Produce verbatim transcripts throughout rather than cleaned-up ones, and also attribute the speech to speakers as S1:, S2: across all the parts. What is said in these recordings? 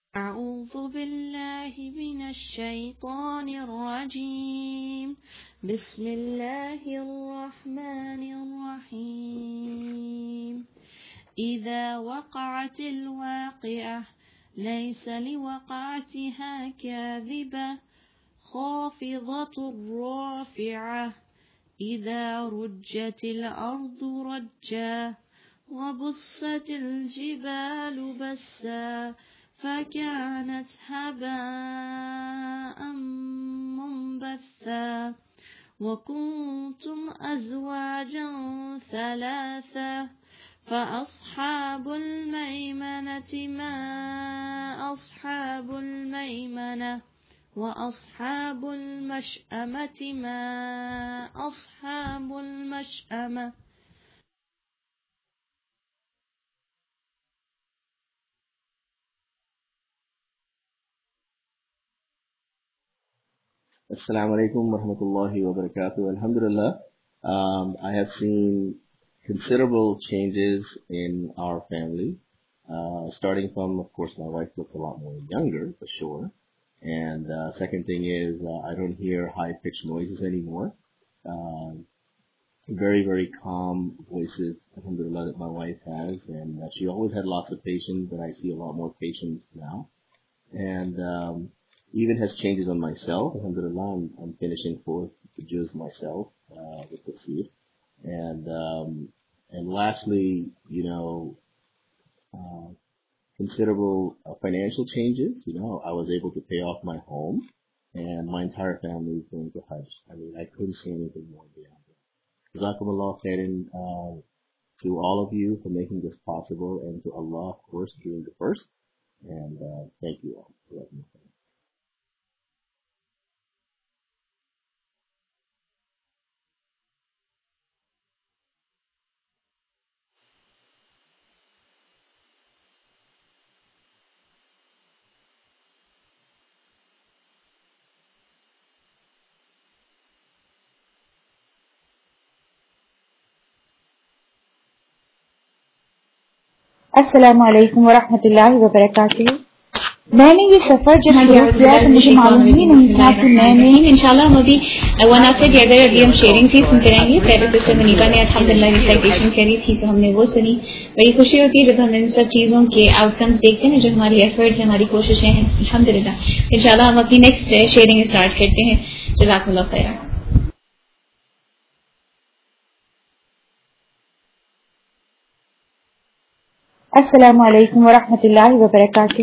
S1: أعوذ بالله من الشيطان الرجيم. بسم الله الرحمن الرحيم. إذا وقعت الواقعة ليس لوقعتها كاذبة خافضة رافعة إذا رجت الأرض رجا وبست الجبال بسا فكانت هباء منبثا وكنتم أزواجا ثلاثة فأصحاب الميمنة ما أصحاب الميمنة وأصحاب المشأمة ما أصحاب المشأمة.
S2: Assalamu alaikum wa rahmatullahi wa barakatuh. Alhamdulillah, um, I have seen considerable changes in our family, uh, starting from, of course, my wife looks a lot more younger, for sure. And uh, second thing is uh, I don't hear high-pitched noises anymore. Uh, very, very calm voices, alhamdulillah, that my wife has. And uh, she always had lots of patience, but I see a lot more patience now. And um, even has changes on myself. Alhamdulillah, I'm, I'm finishing fourth juz myself uh, with the seed. And um, and lastly, you know, uh, considerable uh, financial changes. You know, I was able to pay off my home, and my entire family is going to Hajj. I mean, I couldn't say anything more beyond that. Jazakumullah khairan uh, to all of you for making this possible, and to Allah, of course, during the first. And uh, thank you all.
S3: السلام علیکم ورحمۃ اللہ وبرکاتہ. میں نے یہ سفر جب شروع کیا تو مجھے معلوم ہی نہیں تھا کہ میں نے
S4: انشاءاللہ ہم ابھی ون آفٹر دی ادر ابھی ہم شیئرنگ بھی سنتے رہیں گے. پہلے سسٹر منیبا نے الحمدللہ ریسائٹیشن کری تھی تو ہم نے وہ سنی. بڑی خوشی ہوتی ہے جب ہم ان سب چیزوں کے آؤٹ کمز دیکھتے ہیں جو ہماری ایفرٹس ہیں, ہماری کوششیں ہیں. الحمدللہ انشاءاللہ ہم اپنی نیکسٹ شیئرنگ اسٹارٹ کرتے ہیں. جزاکم اللہ خیر.
S3: السلام علیکم ورحمۃ اللہ وبرکاتہ.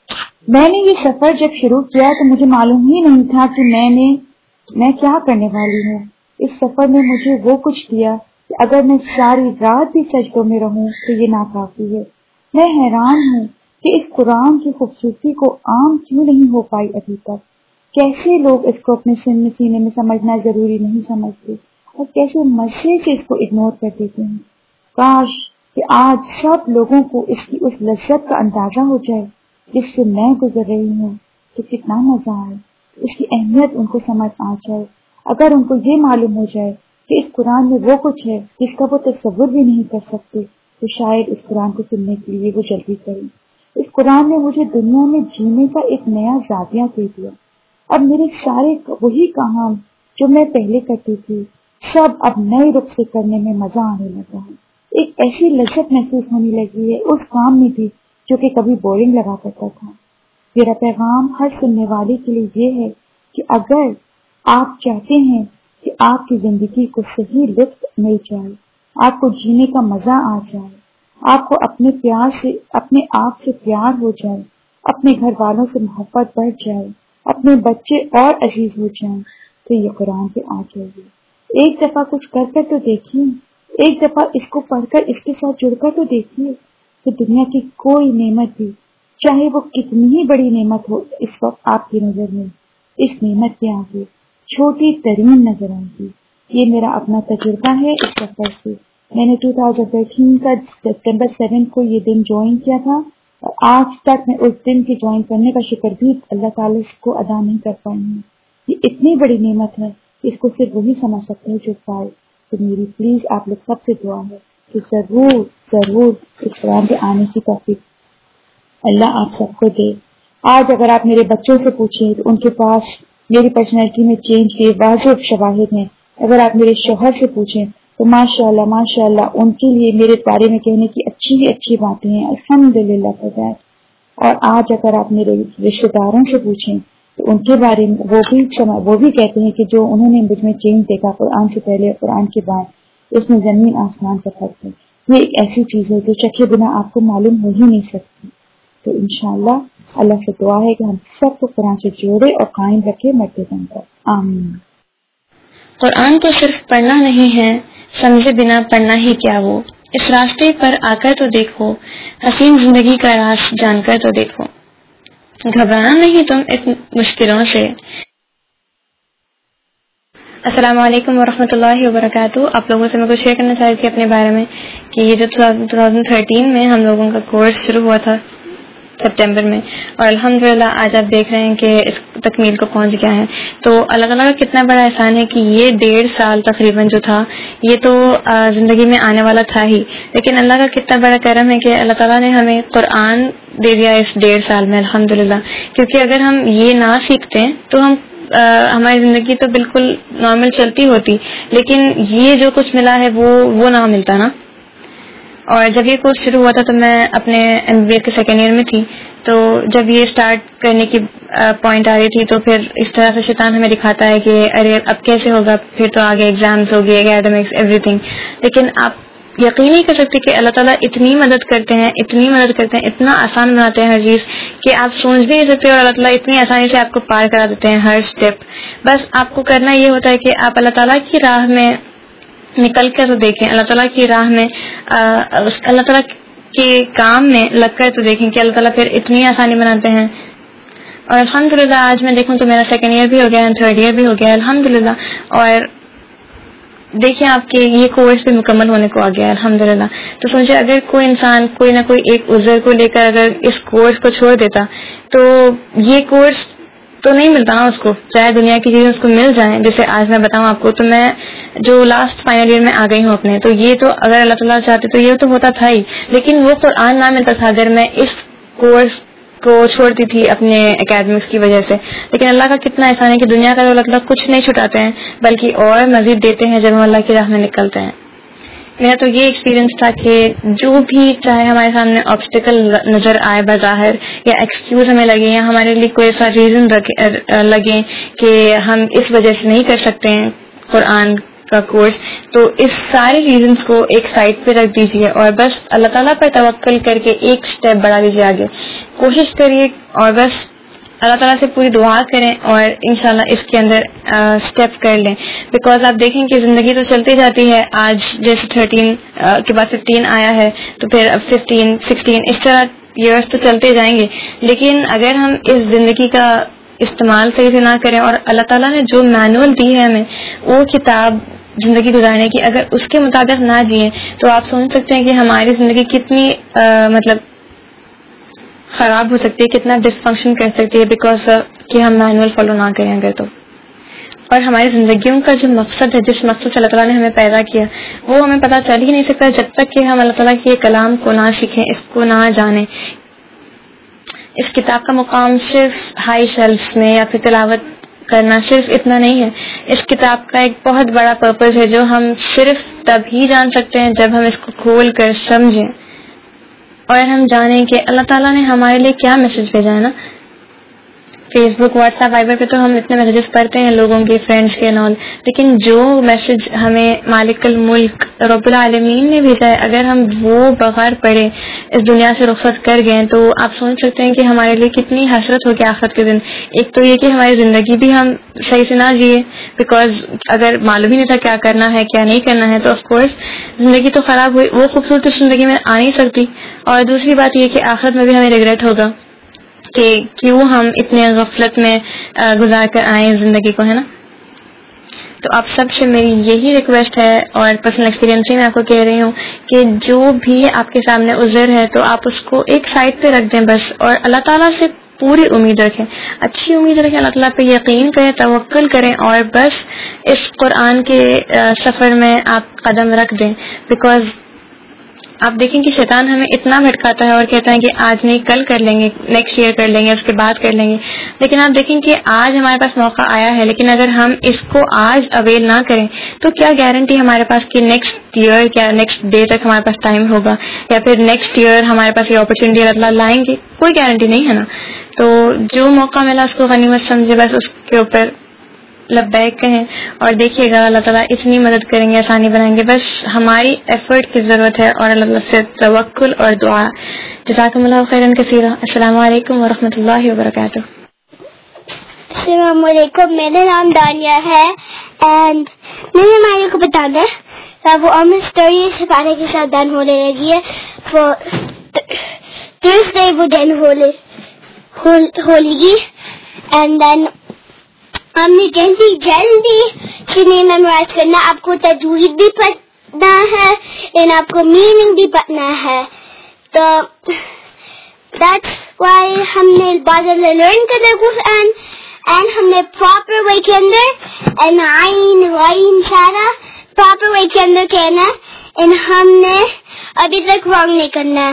S3: میں نے یہ سفر جب شروع کیا تو مجھے معلوم ہی نہیں تھا کہ میں نے میں کیا کرنے والی ہوں. اس سفر نے مجھے وہ کچھ دیا کہ اگر میں ساری رات بھی سجدوں میں رہوں تو یہ ناکافی ہے. میں حیران ہوں کہ اس قرآن کی خوبصورتی کو عام کیوں نہیں ہو پائی ابھی تک. کیسے لوگ اس کو اپنے سینے میں سمجھنا ضروری نہیں سمجھتے اور کیسے مزے سے اس کو اگنور کر دیتے ہیں. کاش کہ آج سب لوگوں کو اس کی اس لذت کا اندازہ ہو جائے جس سے میں گزر رہی ہوں کہ کتنا مزہ آئے, اس کی اہمیت ان کو سمجھ آ جائے. اگر ان کو یہ معلوم ہو جائے کہ اس قرآن میں وہ کچھ ہے جس کا وہ تصور بھی نہیں کر سکتے تو شاید اس قرآن کو سننے کے لیے وہ جلدی کریں. اس قرآن نے مجھے دنیا میں جینے کا ایک نیا زاویہ دے دیا. اب میرے سارے وہی کام جو میں پہلے کرتی تھی سب اب نئے رخ سے کرنے میں مزہ آنے لگا ہے. ایک ایسی لذت محسوس ہونے لگی ہے اس کام میں بھی جو کہ کبھی بورنگ لگا کرتا تھا. میرا پیغام ہر سننے والے کے لیے یہ ہے کہ اگر آپ چاہتے ہیں کہ آپ کی زندگی کو صحیح لطف مل جائے, آپ کو جینے کا مزہ آ جائے, آپ کو اپنے پیار سے اپنے آپ سے پیار ہو جائے, اپنے گھر والوں سے محبت بڑھ جائے, اپنے بچے اور عزیز ہو جائیں تو یہ قرآن پہ آ جائیے. ایک دفعہ کچھ کر کر تو دیکھیے, ایک دفعہ اس کو پڑھ کر اس کے ساتھ جڑ کر تو دیکھیے کہ دنیا کی کوئی نعمت بھی, چاہے وہ کتنی ہی بڑی نعمت ہو اس وقت آپ کی نظر میں, اس نعمت کے آگے چھوٹی ترین نظر آئے گی. یہ میرا اپنا تجربہ ہے اس سفر سے. میں نے دو ہزار تیرہ کا سپٹمبر سیون کو یہ دن جوائن کیا تھا اور آج تک میں اس دن کے جوائن کرنے کا شکر بھی اللہ تعالیٰ کو ادا نہیں کر پائی ہوں. یہ اتنی بڑی نعمت ہے اس کو صرف وہی سمجھ سکتے ہیں جو پائے. تو میری پلیز آپ لوگ سب سے دعا ہے کہ ضرور ضرور اس قرآن پہ آنے کی توفیق اللہ آپ سب کو دے. آج اگر آپ میرے بچوں سے پوچھیں تو ان کے پاس میری پرسنالٹی میں چینج کے واضح شواہد ہیں. اگر آپ میرے شوہر سے پوچھیں تو ماشاء اللہ ماشاء اللہ ان کے لیے میرے بارے میں کہنے کی اچھی اچھی باتیں ہیں, الحمدللہ فار دیٹ. اور آج اگر آپ میرے رشتے داروں سے پوچھیں تو ان کے بارے میں وہ بھی وہ بھی کہتے ہیں کہ جو انہوں نے مجھ میں چینج دیکھا قرآن سے پہلے قرآن کے بعد, اس میں زمین آسمان کا فرق ہے. یہ ایک ایسی چیز ہے جو چکھے بنا آپ کو معلوم ہو ہی نہیں سکتی. تو انشاءاللہ اللہ سے دعا ہے کہ ہم سب کو قرآن سے جوڑے اور قائم رکھے مرتے دم پر. آمین.
S4: قرآن کو صرف پڑھنا نہیں ہے, سمجھے بنا پڑھنا ہی کیا وہ. اس راستے پر آ کر تو دیکھو, حسین زندگی کا راز جان کر تو دیکھو. گھبرانا نہیں تم اس مشکلوں سے. السلام علیکم ورحمۃ اللہ وبرکاتہ. آپ لوگوں سے میں کچھ شیئر کرنا چاہتی تھی اپنے بارے میں کہ یہ جو دو ہزار تیرہ میں ہم لوگوں کا کورس شروع ہوا تھا سپٹمبر میں, اور الحمدللہ آج آپ دیکھ رہے ہیں کہ اس تکمیل کو پہنچ گیا ہے. تو اللہ تعالیٰ کا کتنا بڑا احسان ہے کہ یہ ڈیڑھ سال تقریباً جو تھا یہ تو زندگی میں آنے والا تھا ہی, لیکن اللہ کا کتنا بڑا کرم ہے کہ اللہ تعالیٰ نے ہمیں قرآن دے دیا اس ڈیڑھ سال میں الحمدللہ. کیونکہ اگر ہم یہ نہ سیکھتے تو ہم ہماری زندگی تو بالکل نارمل چلتی ہوتی, لیکن یہ جو کچھ ملا ہے وہ وہ نہ ملتا نا. اور جب یہ کورس شروع ہوا تھا تو میں اپنے ایم بی بی ایس کے سیکنڈ ایئر میں تھی. تو جب یہ اسٹارٹ کرنے کی پوائنٹ آ رہی تھی تو پھر اس طرح سے شیطان ہمیں دکھاتا ہے کہ ارے اب کیسے ہوگا, پھر تو آگے ایگزامس ہوگی, اکیڈمکس, ایوری تھنگ. لیکن آپ یقین نہیں کر سکتے کہ اللہ تعالیٰ اتنی مدد کرتے ہیں اتنی مدد کرتے ہیں اتنا آسان بناتے ہیں ہر چیز کہ آپ سوچ بھی نہیں سکتے, اور اللہ تعالیٰ اتنی آسانی سے آپ کو پار کرا دیتے ہیں ہر اسٹیپ. بس آپ کو کرنا یہ ہوتا ہے کہ آپ اللہ تعالیٰ کی راہ میں نکل کر تو دیکھیں, اللہ تعالیٰ کی راہ میں اللہ تعالیٰ کے کام میں لگ کر تو دیکھیں کہ اللہ تعالیٰ پھر اتنی آسانی بناتے ہیں. اور الحمدللہ آج میں دیکھوں تو میرا سیکنڈ ایئر بھی ہو گیا ہے, تھرڈ ایئر بھی ہو گیا ہے الحمدللہ. اور دیکھیں آپ کے یہ کورس بھی مکمل ہونے کو آ گیا ہے الحمدللہ. تو سوچے اگر کوئی انسان کوئی نہ کوئی ایک عذر کو لے کر اگر اس کورس کو چھوڑ دیتا تو یہ کورس تو نہیں ملتا نا اس کو, چاہے دنیا کی چیزیں اس کو مل جائیں. جیسے آج میں بتاؤں آپ کو تو میں جو لاسٹ فائنل ایئر میں آ گئی ہوں اپنے, تو یہ تو اگر اللہ تعالیٰ چاہتے تو یہ تو ہوتا تھا ہی, لیکن وہ قرآن نہ ملتا تھا اگر میں اس کورس کو چھوڑتی تھی اپنے اکیڈمکس کی وجہ سے. لیکن اللہ کا کتنا احسان ہے کہ دنیا کا تو اللہ تعالیٰ کچھ نہیں چھٹاتے ہیں بلکہ اور مزید دیتے ہیں جب ہم اللہ کی راہ میں نکلتے ہیں. میرا تو یہ ایکسپیرینس تھا کہ جو بھی چاہے ہمارے سامنے آبسٹیکل نظر آئے بظاہر, یا ایکسکیوز ہمیں لگے, یا ہمارے لیے کوئی ایسا ریزن لگے کہ ہم اس وجہ سے نہیں کر سکتے ہیں قرآن کا کورس, تو اس سارے ریزنز کو ایک سائڈ پہ رکھ دیجئے اور بس اللہ تعالیٰ پر توکل کر کے ایک سٹیپ بڑھا دیجئے آگے. کوشش کریے اور بس اللہ تعالیٰ سے پوری دعا کریں اور انشاءاللہ اس کے اندر سٹیپ کر لیں. بیکاز آپ دیکھیں کہ زندگی تو چلتی جاتی ہے, آج جیسے تھرٹین کے بعد ففٹین آیا ہے تو پھر اب ففٹین سکسٹین اس طرح ایئرس تو چلتے جائیں گے. لیکن اگر ہم اس زندگی کا استعمال صحیح سے نہ کریں اور اللہ تعالیٰ نے جو مینول دی ہے ہمیں وہ کتاب زندگی گزارنے کی, اگر اس کے مطابق نہ جئیں تو آپ سوچ سکتے ہیں کہ ہماری زندگی کتنی آ, مطلب خراب ہو سکتی ہے, کتنا ڈس فنکشن کر سکتی ہے, بیکاز کہ ہم مینول فالو نہ کریں اگر تو. اور ہماری زندگیوں کا جو مقصد ہے, جس مقصد سے اللہ تعالیٰ نے ہمیں پیدا کیا, وہ ہمیں پتہ چل ہی نہیں سکتا جب تک کہ ہم اللہ تعالیٰ کے کلام کو نہ سیکھیں, اس کو نہ جانیں. اس کتاب کا مقام صرف ہائی شیلفس میں یا پھر تلاوت کرنا صرف اتنا نہیں ہے. اس کتاب کا ایک بہت بڑا پرپز ہے جو ہم صرف تب ہی جان سکتے ہیں جب ہم اس کو کھول کر سمجھیں اور ہم جانیں کہ اللہ تعالیٰ نے ہمارے لیے کیا میسج بھیجا ہے نا. Facebook, WhatsApp, Viber پہ تو ہم اتنے میسیجز پڑھتے ہیں لوگوں کے, فرینڈس کے نال, لیکن جو میسج ہمیں مالک الملک رب العالمین نے بھیجا ہے اگر ہم وہ بغیر پڑھے اس دنیا سے رخصت کر گئے تو آپ سوچ سکتے ہیں کہ ہمارے لیے کتنی حسرت ہوگی آخرت کے دن. ایک تو یہ کہ ہماری زندگی بھی ہم صحیح سے نہ جیے, بیکاز اگر معلوم ہی نہیں تھا کیا کرنا ہے کیا نہیں کرنا ہے تو آف کورس زندگی تو خراب ہوئی, وہ خوبصورتی زندگی میں آ نہیں سکتی. اور دوسری بات یہ کہ آخرت میں بھی ہمیں ریگریٹ ہوگا کہ کیوں ہم اتنے غفلت میں گزار کر آئے زندگی کو, ہے نا. تو آپ سب سے میری یہی ریکویسٹ ہے اور پرسنل ایکسپیرینس ہی میں آپ کو کہہ رہی ہوں کہ جو بھی آپ کے سامنے عذر ہے تو آپ اس کو ایک سائڈ پہ رکھ دیں بس, اور اللہ تعالیٰ سے پوری امید رکھیں, اچھی امید رکھیں, اللہ تعالیٰ پہ یقین کریں, توکل کریں اور بس اس قرآن کے سفر میں آپ قدم رکھ دیں. بیکاز
S5: آپ دیکھیں کہ شیطان ہمیں اتنا بھٹکاتا ہے اور کہتا ہے کہ آج نہیں کل کر لیں گے, نیکسٹ ایئر کر لیں گے, اس کے بعد کر لیں گے. لیکن آپ دیکھیں کہ آج ہمارے پاس موقع آیا ہے, لیکن اگر ہم اس کو آج اویل نہ کریں تو کیا گارنٹی ہمارے پاس کہ نیکسٹ ایئر کیا نیکسٹ ڈے تک ہمارے پاس ٹائم ہوگا, یا پھر نیکسٹ ایئر ہمارے پاس یہ اپرچونیٹی اللہ تعالیٰ لائیں گے؟ کوئی گارنٹی نہیں ہے نا. تو جو موقع ملا اس کو غنیمت سمجھے, بس اس کے اوپر لبیک کہیں اور دیکھیے گا اللہ تعالیٰ اتنی مدد کریں گے, آسانی بنائیں گے. بس ہماری ایفرٹ کی ضرورت ہے اور اللہ تعالیٰ سے توکل اور دعا. جزاکم اللہ خیرا کثیرا. السلام علیکم ورحمۃ اللہ وبرکاتہ.
S6: السلام علیکم, میرا نام دانیہ ہے اینڈ میں نے ماریو کو بتانا ہے وہ آلموسٹ اسٹوری سپارے کے ساتھ ڈن ہونے لگی ہے. وہ تھرسڈے وہ ڈن ہونے ہولی گی اینڈ دین ہم نے جلدی جلدی چیزیں میمورائز کرنا, آپ کو تجوید بھی پڑھنا ہے اینڈ آپ کو میننگ بھی پڑھنا ہے. تو دیٹس وائی ہم نے بعض لرن کرنا قرآن اینڈ ہم نے پراپر وے کے اندر اینڈ عین غین سارا پراپر وے کے اندر کہنا اینڈ ہم نے ابھی تک رانگ نہیں کرنا.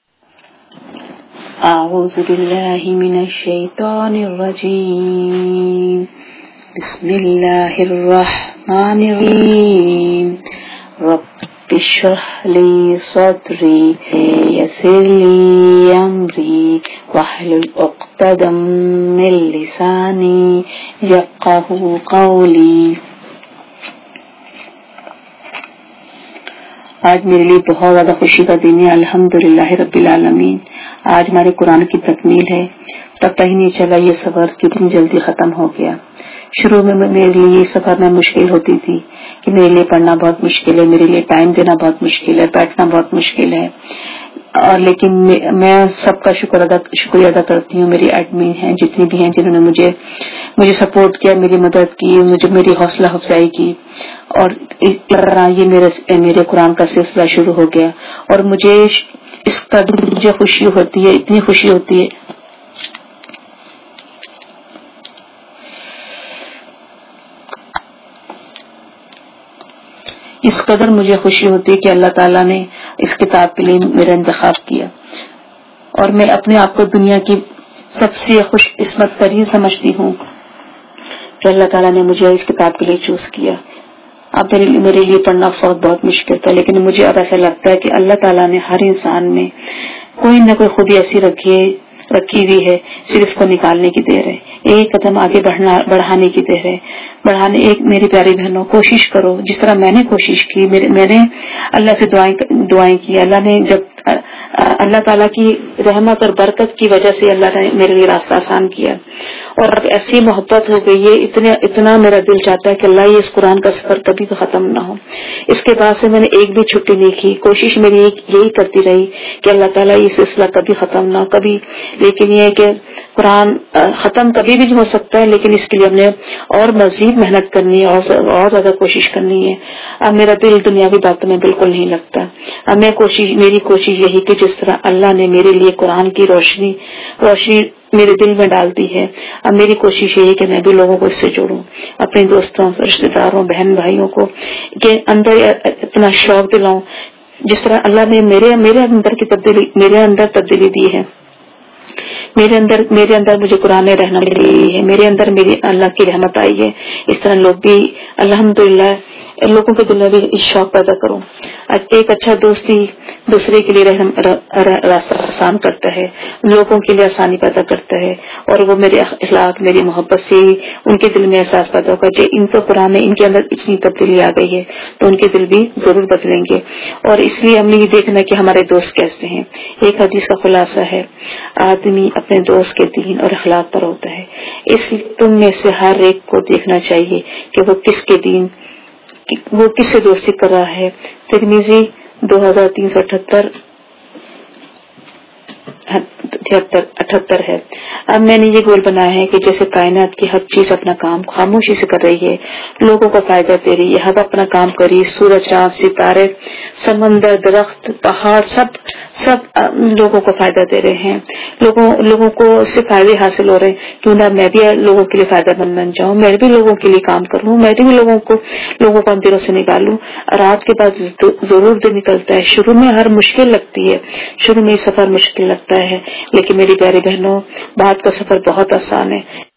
S7: اعوذ باللہ من الشیطان الرجیم, بسم اللہ الرحمن الرحیم. رب اشرح لی صدری یسر لی امری واحلل عقدۃ من لسانی یفقہوا قولی. آج میرے لیے بہت زیادہ خوشی کا دن ہے, الحمدللہ رب العالمین. آج ہمارے قرآن کی تکمیل ہے. پتہ ہی نہیں چلا یہ سفر کتنی جلدی ختم ہو گیا. شروع میں میرے لیے یہ سفر میں مشکل ہوتی تھی کہ میرے لیے پڑھنا بہت مشکل ہے, میرے لیے ٹائم دینا بہت مشکل ہے, بیٹھنا بہت مشکل ہے. اور لیکن میں سب کا شکر ادا شکریہ ادا کرتی ہوں. میری ایڈمن ہیں جتنی بھی ہیں جنہوں نے مجھے مجھے سپورٹ کیا, میری مدد کی, مجھے میری حوصلہ افزائی کی, اور یہ میرے میرے قرآن کا سلسلہ شروع ہو گیا. اور مجھے اس کا مجھے خوشی ہوتی ہے, اتنی خوشی ہوتی ہے اس قدر مجھے خوشی ہوتی ہے کہ اللہ تعالیٰ نے اس کتاب کے لیے میرا انتخاب کیا, اور میں اپنے آپ کو دنیا کی سب سے خوش قسمت ترین سمجھتی ہوں کہ اللہ تعالیٰ نے مجھے اس کتاب کے لیے چوز کیا. اب میرے میرے لیے پڑھنا بہت بہت مشکل تھا, لیکن مجھے اب ایسا لگتا ہے کہ اللہ تعالیٰ نے ہر انسان میں کوئی نہ کوئی خوبی ایسی رکھی ہے رکھی ہوئی ہے, صرف اس کو نکالنے کی دیر ہے, ایک قدم آگے بڑھنا بڑھانے کی دیر ہے. بڑھانے ایک میری پیاری بہنوں کوشش کرو جس طرح میں نے کوشش کی. میرے میں نے اللہ سے دعائیں دعائیں کی. اللہ نے جب اللہ تعالیٰ کی رحمت اور برکت کی وجہ سے اللہ نے میرے لیے راستہ آسان کیا, اور اب ایسی محبت ہو گئی ہے, اتنا اتنا میرا دل چاہتا ہے کہ اللہ یہ اس قرآن کا سفر کبھی بھی ختم نہ ہو. اس کے بعد سے میں نے ایک بھی چھٹی نہیں کی, کوشش میری یہی کرتی رہی کہ اللہ تعالیٰ یہ سلسلہ کبھی ختم نہ ہو کبھی. لیکن یہ ہے کہ قرآن ختم کبھی بھی نہیں ہو سکتا ہے, لیکن اس کے لیے ہم نے اور مزید محنت کرنی ہے اور اور زیادہ کوشش کرنی ہے. اب میرا دل دنیاوی باتوں میں بالکل نہیں لگتا. اب میں کوشش میری کوشش یہی کہ جس طرح اللہ نے میرے لیے قرآن کی روشنی روشنی میرے دل میں ڈال دی ہے, اب میری کوشش یہی کہ میں بھی لوگوں کو اس سے جوڑوں, اپنے دوستوں رشتے داروں بہن بھائیوں کو کہ اندر اتنا شوق دلاؤں جس طرح اللہ نے میرے میرے اندر کی تبدیلی میرے اندر تبدیلی دی ہے. میرے اندر میرے اندر مجھے قرآن رہنمائی دی ہے, میرے اندر میری اللہ کی رحمت آئی ہے. اس طرح لوگ بھی الحمدللہ لوگوں کے دل میں بھی اس شوق پیدا کروں. ایک اچھا دوستی دوسرے کے لیے راستہ آسان کرتا ہے, لوگوں کے لیے آسانی پیدا کرتا ہے, اور وہ میرے اخلاق میری محبت سے ان کے دل میں احساس پیدا ہوگا کہ ان کو قرآن ان کے اندر اتنی تبدیلی آ گئی ہے تو ان کے دل بھی ضرور بدلیں گے. اور اس لیے ہم نے یہ دیکھنا کہ ہمارے دوست کیسے ہیں. ایک حدیث کا خلاصہ ہے, آدمی اپنے دوست کے دین اور اخلاق پر ہوتا ہے. اس لیے تم میں سے ہر ایک کو دیکھنا چاہیے کہ وہ کس کے دین وہ کس سے دوستی کر رہا ہے. ترمذی دو ہزار تین سو اٹھہتر छिहत्तर अठहत्तर है। अब मैंने ये गोल बनाया है कि जैसे कायनात की हर चीज अपना काम खामोशी से कर रही है, लोगों को फायदा दे रही है, हवा अपना काम कर रही है, सूरज चांद सितारे समंदर दरख्त पहाड़ सब सब लोगों को फायदा दे रहे हैं, लोगों लोगों को इससे फायदे हासिल हो रहे हैं। क्यों ना मैं भी लोगों के लिए फायदा बन बन जाऊं, मैं भी लोगों के लिए काम करूं, मैं भी लोगों को लोगों को अंधेरों से निकालूं। और आज के बाद जरूर दिन निकलता है। शुरू में हर मुश्किल लगती है, शुरू में सफर मुश्किल लगता है, लेकिन मेरी प्यारी बहनों बाद का सफर बहुत आसान है।